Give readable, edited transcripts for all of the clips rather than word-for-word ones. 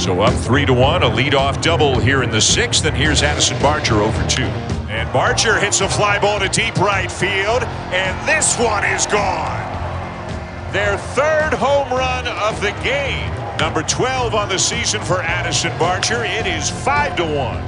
So up 3-1, a leadoff double here in the sixth, and here's Addison Barger over 2. And Barger hits a fly ball to deep right field, and this one is gone. Their third home run of the game. Number 12 on the season for Addison Barger. It is 5-1.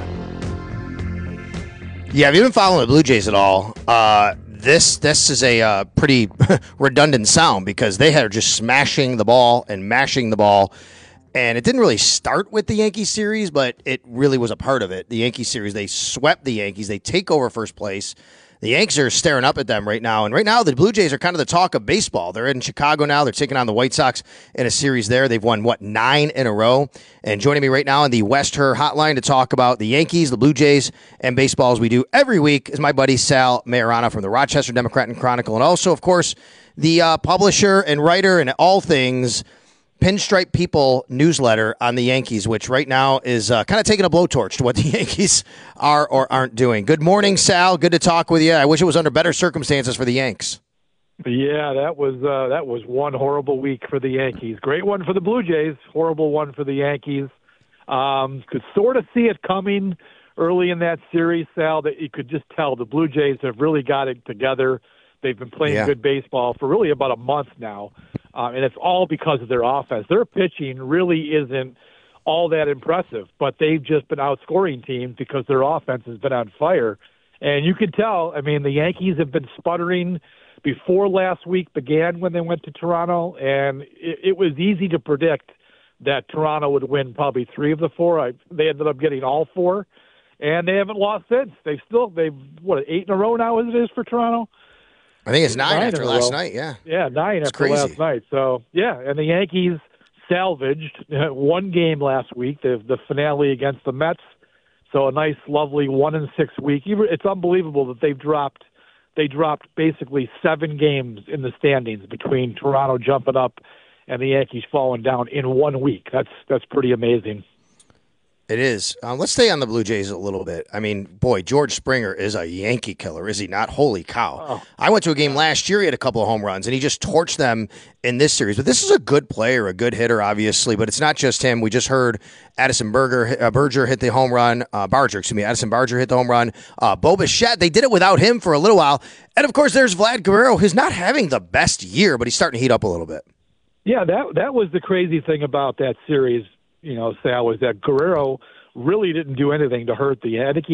Yeah, if you've been following the Blue Jays at all, this is a pretty redundant sound because they are just smashing the ball and mashing the ball. And it didn't really start with the Yankees series, but it really was a part of it. The Yankees series, they swept the Yankees. They take over first place. The Yankees are staring up at them right now. And right now, the Blue Jays are kind of the talk of baseball. They're in Chicago now. They're taking on the White Sox in a series there. They've won, 9 in a row? And joining me right now on the West Her Hotline to talk about the Yankees, the Blue Jays, and baseball as we do every week is my buddy Sal Majorana from the Rochester Democrat and Chronicle. And also, of course, the publisher and writer and all things Pinstripe People newsletter on the Yankees, which right now is kind of taking a blowtorch to what the Yankees are or aren't doing. Good morning, Sal. Good to talk with you. I wish it was under better circumstances for the Yanks. Yeah, that was one horrible week for the Yankees. Great one for the Blue Jays. Horrible one for the Yankees. Could sort of see it coming early in that series, Sal, that you could just tell the Blue Jays have really got it together. They've been playing good baseball for really about a month now, and it's all because of their offense. Their pitching really isn't all that impressive, but they've just been outscoring teams because their offense has been on fire. And you can tell, I mean, the Yankees have been sputtering before last week began when they went to Toronto, and it was easy to predict that Toronto would win probably 3 of the 4. They ended up getting all 4, and they haven't lost since. They've 8 in a row now as it is for Toronto? I think it's 9 after last night, yeah. Yeah, 9 after crazy. Last night. So, yeah, and the Yankees salvaged one game last week, the finale against the Mets. So a nice, lovely 1-6 week. It's unbelievable that they dropped basically 7 games in the standings between Toronto jumping up and the Yankees falling down in 1 week. That's pretty amazing. It is. Let's stay on the Blue Jays a little bit. I mean, boy, George Springer is a Yankee killer, is he not? Holy cow. Oh. I went to a game last year, he had a couple of home runs, and he just torched them in this series. But this is a good player, a good hitter, obviously, but it's not just him. We just heard Addison Barger hit the home run. Addison Barger hit the home run. Bo Bichette, they did it without him for a little while. And, of course, there's Vlad Guerrero, who's not having the best year, but he's starting to heat up a little bit. Yeah, that was the crazy thing about that series. Sal, was that Guerrero really didn't do anything to hurt I think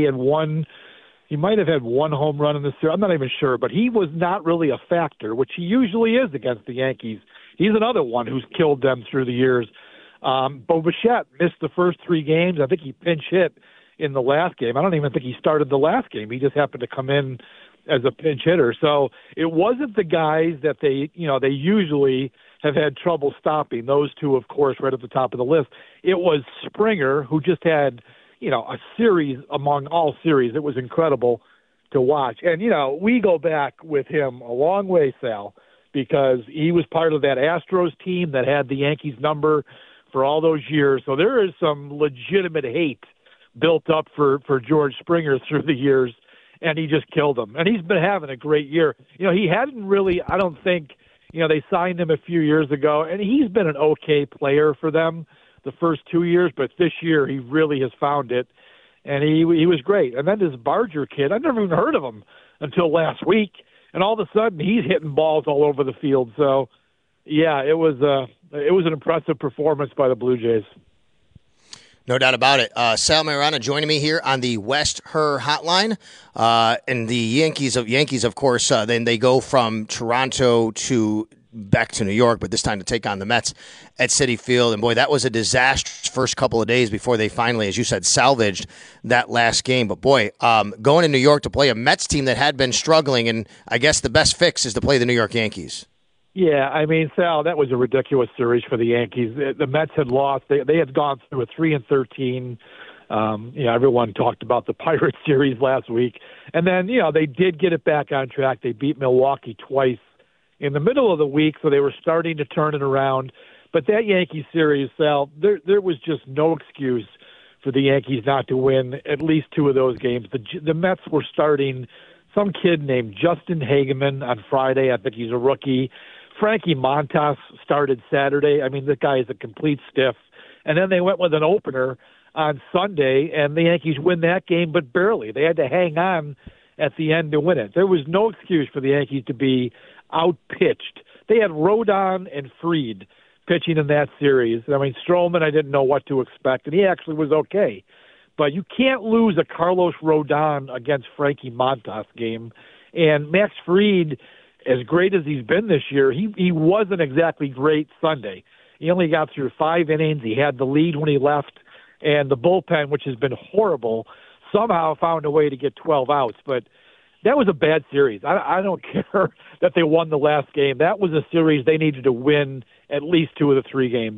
he might have had 1 home run in the series. I'm not even sure, but he was not really a factor, which he usually is against the Yankees. He's another one who's killed them through the years. Bo Bichette missed the first 3 games. I think he pinch hit in the last game. I don't even think he started the last game. He just happened to come in as a pinch hitter. So it wasn't the guys that they usually have had trouble stopping. Those 2, of course, right at the top of the list. It was Springer, who just had, a series among all series. It was incredible to watch. And, we go back with him a long way, Sal, because he was part of that Astros team that had the Yankees number for all those years. So there is some legitimate hate built up for George Springer through the years, and he just killed him. And he's been having a great year. He hadn't really, I don't think, they signed him a few years ago, and he's been an okay player for them the first 2 years, but this year he really has found it, and he was great. And then this Barger kid, I never even heard of him until last week, and all of a sudden he's hitting balls all over the field. So, yeah, it was an impressive performance by the Blue Jays. No doubt about it. Sal Majorana joining me here on the West Her Hotline. And the Yankees, of course, then they go from Toronto to back to New York, but this time to take on the Mets at Citi Field. And, boy, that was a disastrous first couple of days before they finally, as you said, salvaged that last game. But, boy, going to New York to play a Mets team that had been struggling, and I guess the best fix is to play the New York Yankees. Yeah, I mean, Sal, that was a ridiculous series for the Yankees. The Mets had lost. They had gone through a 3-13. Everyone talked about the Pirates series last week. And then, they did get it back on track. They beat Milwaukee twice in the middle of the week, so they were starting to turn it around. But that Yankee series, Sal, there was just no excuse for the Yankees not to win at least 2 of those games. The Mets were starting some kid named Justin Hageman on Friday. I think he's a rookie. Frankie Montas started Saturday. I mean, the guy is a complete stiff. And then they went with an opener on Sunday, and the Yankees win that game, but barely. They had to hang on at the end to win it. There was no excuse for the Yankees to be outpitched. They had Rodon and Fried pitching in that series. I mean, Stroman, I didn't know what to expect, and he actually was okay. But you can't lose a Carlos Rodon against Frankie Montas game. And Max Fried, as great as he's been this year, he wasn't exactly great Sunday. He only got through 5 innings. He had the lead when he left. And the bullpen, which has been horrible, somehow found a way to get 12 outs. But that was a bad series. I don't care that they won the last game. That was a series they needed to win at least 2 of the 3 games.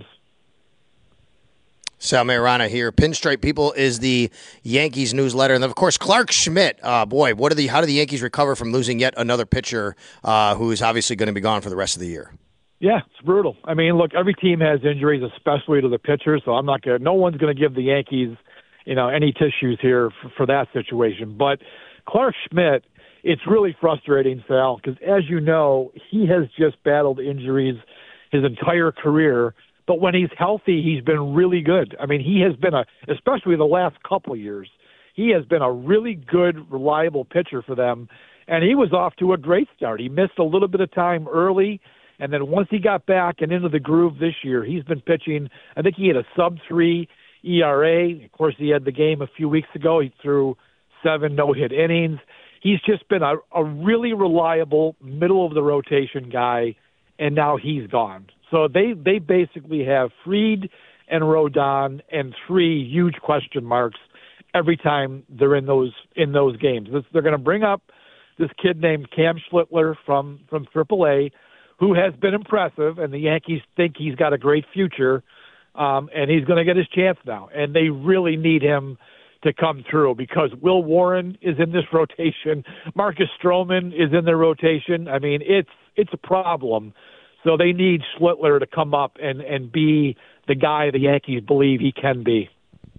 Sal Mayorana here. Pinstripe People is the Yankees newsletter. And, of course, Clark Schmidt. Boy, how do the Yankees recover from losing yet another pitcher who is obviously going to be gone for the rest of the year? Yeah, it's brutal. I mean, look, every team has injuries, especially to the pitchers, so no one's going to give the Yankees, any tissues here for that situation. But Clark Schmidt, it's really frustrating, Sal, because as you know, he has just battled injuries his entire career. But when he's healthy, he's been really good. I mean, he has been especially the last couple of years, he has been a really good, reliable pitcher for them. And he was off to a great start. He missed a little bit of time early, and then once he got back and into the groove this year, he's been pitching. I think he had a sub-3 ERA. Of course, he had the game a few weeks ago. He threw 7 no-hit innings. He's just been a really reliable middle-of-the-rotation guy, and now he's gone. So they basically have Fried and Rodon and 3 huge question marks every time they're in those games. They're going to bring up this kid named Cam Schlittler from AAA, who has been impressive, and the Yankees think he's got a great future, and he's going to get his chance now. And they really need him to come through because Will Warren is in this rotation. Marcus Stroman is in their rotation. I mean, it's a problem. So they need Schlittler to come up and be the guy the Yankees believe he can be.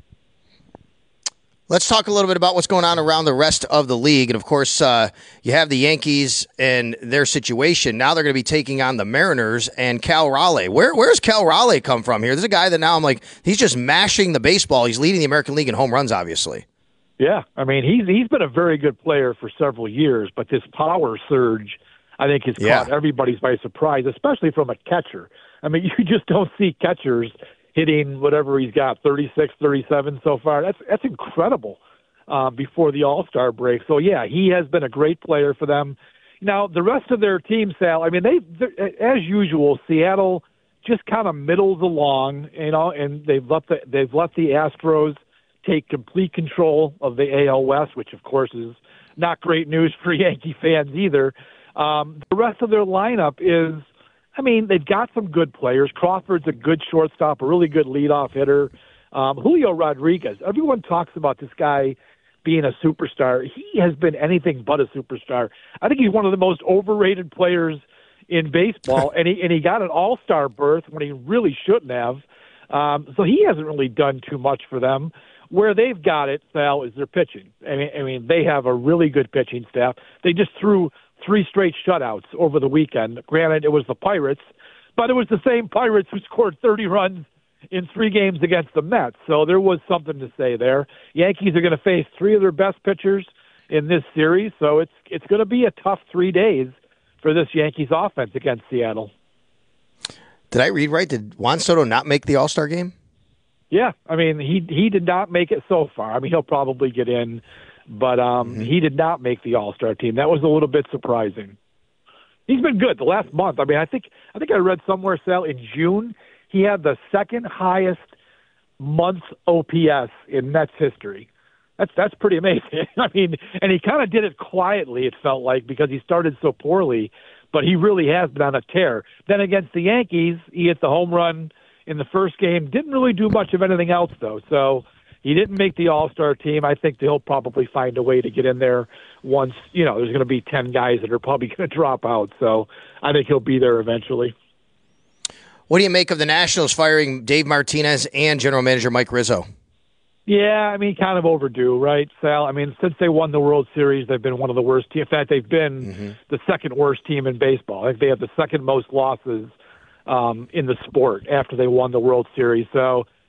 Let's talk a little bit about what's going on around the rest of the league. And, of course, you have the Yankees and their situation. Now they're going to be taking on the Mariners and Cal Raleigh. Where's Cal Raleigh come from here? There's a guy that now I'm like, he's just mashing the baseball. He's leading the American League in home runs, obviously. Yeah, I mean, he's been a very good player for several years, but this power surge, I think, has caught everybody by surprise, especially from a catcher. I mean, you just don't see catchers hitting whatever he's got, 36, 37 so far. That's incredible before the All-Star break. So, yeah, he has been a great player for them. Now, the rest of their team, Sal, I mean, as usual, Seattle just kind of middles along, and they've let the Astros take complete control of the AL West, which, of course, is not great news for Yankee fans either. The rest of their lineup is, I mean, they've got some good players. Crawford's a good shortstop, a really good leadoff hitter. Julio Rodriguez, everyone talks about this guy being a superstar. He has been anything but a superstar. I think he's one of the most overrated players in baseball, and he got an all-star berth when he really shouldn't have. So he hasn't really done too much for them. Where they've got it, Sal, is their pitching. I mean, they have a really good pitching staff. They just threw 3 straight shutouts over the weekend. Granted, it was the Pirates, but it was the same Pirates who scored 30 runs in 3 games against the Mets. So there was something to say there. Yankees are going to face 3 of their best pitchers in this series, so it's going to be a tough 3 days for this Yankees offense against Seattle. Did I read right? Did Juan Soto not make the All-Star game? Yeah, I mean, he did not make it so far. I mean, he'll probably get in, but he did not make the All-Star team. That was a little bit surprising. He's been good the last month. I mean, I think I read somewhere, Sal, in June, he had the second highest month OPS in Mets history. That's pretty amazing. I mean, and he kind of did it quietly, it felt like, because he started so poorly, but he really has been on a tear. Then against the Yankees, he hit the home run in the first game. Didn't really do much of anything else, though. So he didn't make the All-Star team. I think he'll probably find a way to get in there once, there's going to be 10 guys that are probably going to drop out. So I think he'll be there eventually. What do you make of the Nationals firing Dave Martinez and general manager Mike Rizzo? Yeah, I mean, kind of overdue, right, Sal? I mean, since they won the World Series, they've been one of the worst teams. In fact, they've been the second worst team in baseball. I think they have the second most losses in the sport after they won the World Series. So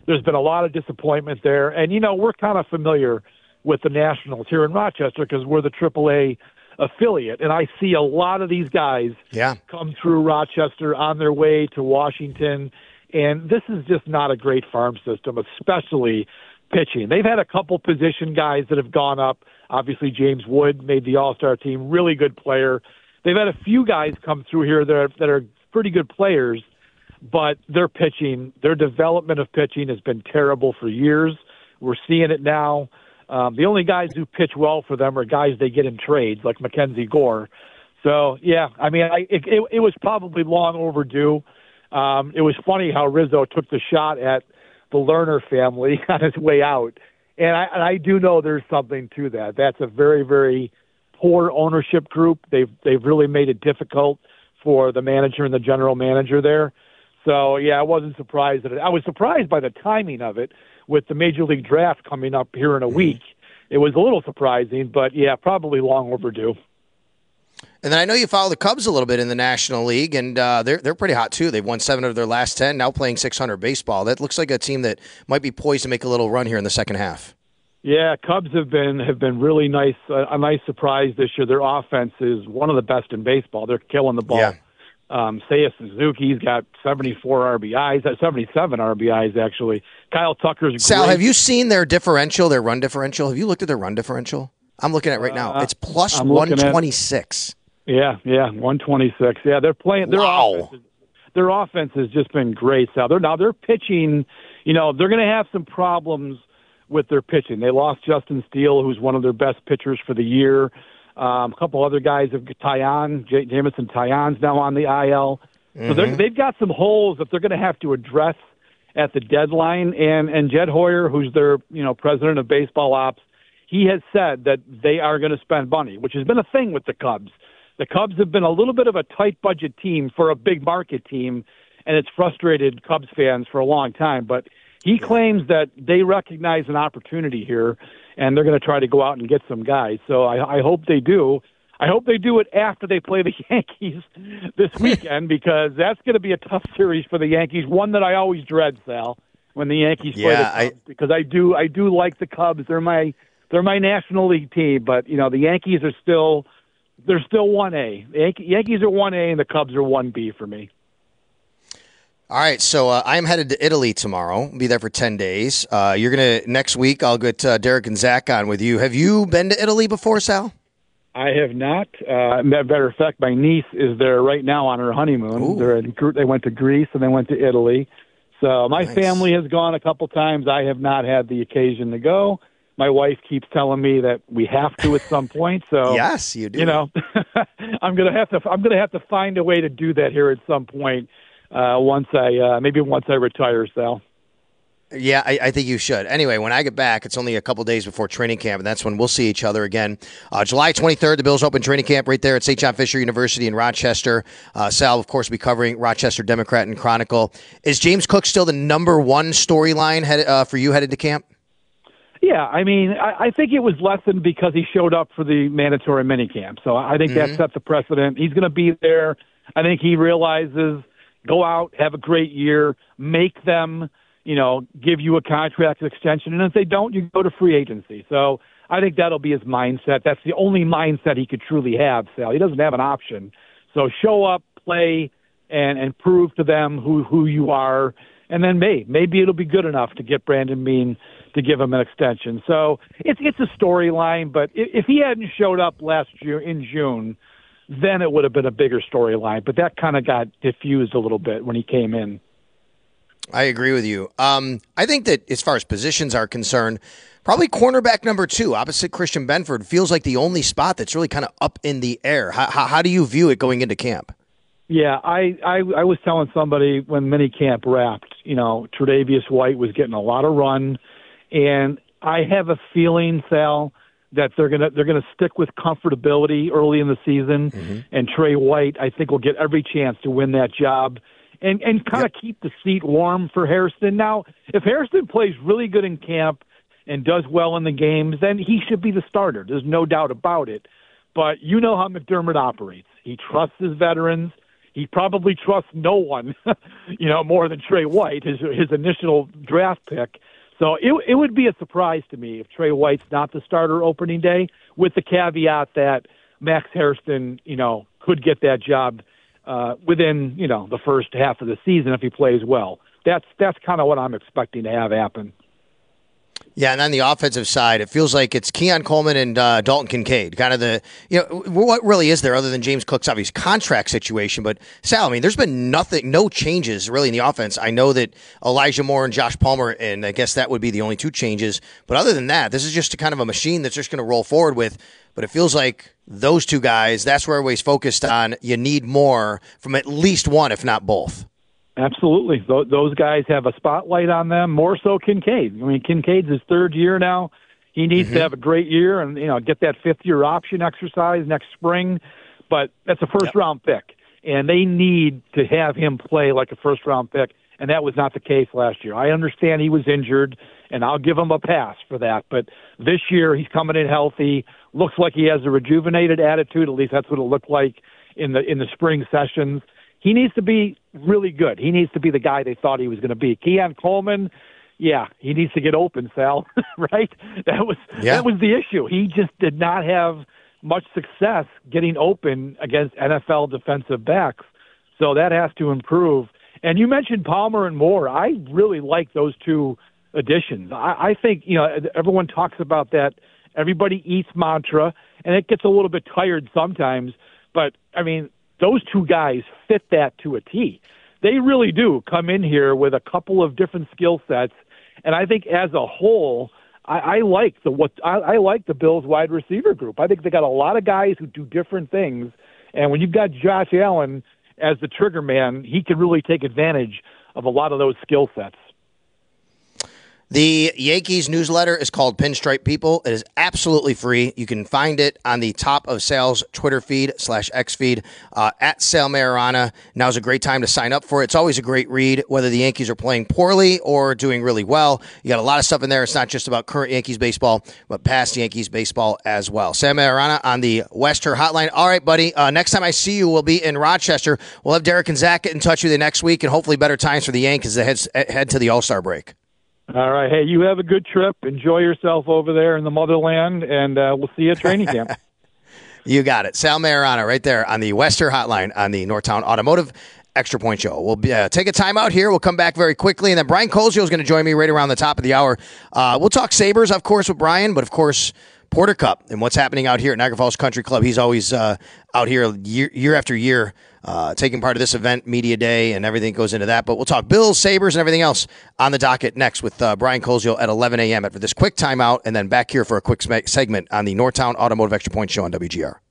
there's been a lot of disappointment there. And, we're kind of familiar with the Nationals here in Rochester because we're the AAA affiliate. And I see a lot of these guys come through Rochester on their way to Washington. And this is just not a great farm system, especially pitching. They've had a couple position guys that have gone up. Obviously, James Wood made the All-Star team, really good player. They've had a few guys come through here that are pretty good players, but their pitching, their development of pitching has been terrible for years. We're seeing it now. The only guys who pitch well for them are guys they get in trades, like Mackenzie Gore. So, yeah, I mean, it was probably long overdue. It was funny how Rizzo took the shot at the Lerner family on his way out. And I do know there's something to that. That's a very, very poor ownership group. They've really made it difficult for the manager and the general manager there. So, yeah, I wasn't surprised at it. I was surprised by the timing of it with the Major League Draft coming up here in a week. It was a little surprising, but, yeah, probably long overdue. And then I know you follow the Cubs a little bit in the National League, and they're pretty hot, too. They've won 7 of their last 10, now playing .600 baseball. That looks like a team that might be poised to make a little run here in the second half. Yeah, Cubs have been really nice, a nice surprise this year. Their offense is one of the best in baseball. They're killing the ball. Yeah. Seiya Suzuki's got 74 RBIs, 77 RBIs, actually. Kyle Tucker's great. Sal, have you seen their differential, their run differential? Have you looked at their run differential? I'm looking at it right now. It's plus 126. Yeah, 126. Yeah, they're playing. Their offense has just been great, Sal. They're pitching. They're going to have some problems with their pitching. They lost Justin Steele, who's one of their best pitchers for the year. A couple other guys have Jamison Taillon's now on the IL. So they've got some holes that they're going to have to address at the deadline. And Jed Hoyer, who's their president of baseball ops, he has said that they are going to spend money, which has been a thing with the Cubs. The Cubs have been a little bit of a tight budget team for a big market team, and it's frustrated Cubs fans for a long time. But he claims that they recognize an opportunity here, and they're going to try to go out and get some guys. So I hope they do. I hope they do it after they play the Yankees this weekend because that's going to be a tough series for the Yankees, one that I always dread, Sal, when the Yankees play the Cubs, because I do like the Cubs. They're my National League team, but the Yankees are still 1A. The Yankees are 1A and the Cubs are 1B for me. All right, so I'm headed to Italy tomorrow. I'll be there for 10 days. You're going to, next week, I'll get Derek and Zach on with you. Have you been to Italy before, Sal? I have not. Matter of fact, my niece is there right now on her honeymoon. They went to Greece and they went to Italy. So my family has gone a couple times. I have not had the occasion to go. My wife keeps telling me that we have to at some point. So yes, you do. I'm gonna have to find a way to do that here at some point. Once I retire, Sal. Yeah, I think you should. Anyway, when I get back, it's only a couple days before training camp, and that's when we'll see each other again. July 23rd, the Bills open training camp right there at St. John Fisher University in Rochester. Sal, of course, will be covering Rochester Democrat and Chronicle. Is James Cook still the number one storyline for you headed to camp? Yeah, I mean, I think it was lessened because he showed up for the mandatory minicamp. So I think that set the precedent. He's going to be there. I think he realizes, go out, have a great year, make them, give you a contract extension. And if they don't, you go to free agency. So I think that'll be his mindset. That's the only mindset he could truly have, Sal. He doesn't have an option. So show up, play, and prove to them who you are. And then maybe it'll be good enough to get Brandon Beane to give him an extension. So it's a storyline, but if he hadn't showed up in June, then it would have been a bigger storyline. But that kind of got diffused a little bit when he came in. I agree with you. I think that as far as positions are concerned, probably cornerback number 2, opposite Christian Benford, feels like the only spot that's really kind of up in the air. How do you view it going into camp? Yeah, I was telling somebody when minicamp wrapped, Tre'Davious White was getting a lot of run, and I have a feeling, Sal, that they're gonna stick with comfortability early in the season, and Trey White, I think, will get every chance to win that job and kind of keep the seat warm for Hairston. Now, if Hairston plays really good in camp and does well in the games, then he should be the starter. There's no doubt about it. But you know how McDermott operates. He trusts his veterans. he probably trusts no one, more than Trey White, his initial draft pick. So it would be a surprise to me if Trey White's not the starter opening day, with the caveat that Max Hairston, could get that job within, the first half of the season if he plays well. That's kind of what I'm expecting to have happen. Yeah, and on the offensive side, it feels like it's Keon Coleman and Dalton Kincaid. Kind of what really is there other than James Cook's obvious contract situation? But Sal, I mean, there's been no changes really in the offense. I know that Elijah Moore and Josh Palmer, and I guess that would be the only two changes. But other than that, this is just a kind of a machine that's just going to roll forward with. But it feels like those two guys, that's where everybody's focused on. You need more from at least one, if not both. Absolutely. Those guys have a spotlight on them, more so Kincaid. I mean, Kincaid's his third year now. He needs to have a great year and, get that fifth-year option exercise next spring. But that's a first-round pick, and they need to have him play like a first-round pick, and that was not the case last year. I understand he was injured, and I'll give him a pass for that. But this year he's coming in healthy, looks like he has a rejuvenated attitude. At least that's what it looked like in the spring sessions. He needs to be really good. He needs to be the guy they thought he was going to be. Keon Coleman, he needs to get open, Sal, right? That was the issue. He just did not have much success getting open against NFL defensive backs. So that has to improve. And you mentioned Palmer and Moore. I really like those two additions. I think, everyone talks about that everybody eats mantra, and it gets a little bit tired sometimes. But, I mean, those two guys fit that to a T. They really do come in here with a couple of different skill sets, and I think as a whole, I like the Bills wide receiver group. I think they got a lot of guys who do different things, and when you've got Josh Allen as the trigger man, he can really take advantage of a lot of those skill sets. The Yankees newsletter is called Pinstripe People. It is absolutely free. You can find it on the top of Sal's Twitter feed /X feed at Sal Mayorana. Now's a great time to sign up for it. It's always a great read, whether the Yankees are playing poorly or doing really well. You got a lot of stuff in there. It's not just about current Yankees baseball, but past Yankees baseball as well. Sal Mayorana on the Wester Hotline. All right, buddy. Next time I see you, we'll be in Rochester. We'll have Derek and Zach get in touch with you next week, and hopefully better times for the Yankees as they head to the All-Star break. All right. Hey, you have a good trip. Enjoy yourself over there in the motherland, and we'll see you at training camp. You got it. Sal Mayorana right there on the Wester Hotline on the Northtown Automotive Extra Point Show. We'll take a time out here. We'll come back very quickly, and then Brian Koziol is going to join me right around the top of the hour. We'll talk Sabres, of course, with Brian, but, of course, Porter Cup and what's happening out here at Niagara Falls Country Club. He's always out here year after year taking part of this event, Media Day, and everything goes into that. But we'll talk Bills, Sabres, and everything else on the docket next with Brian Koziol at 11 a.m. after this quick timeout, and then back here for a quick segment on the Northtown Automotive Extra Point Show on WGR.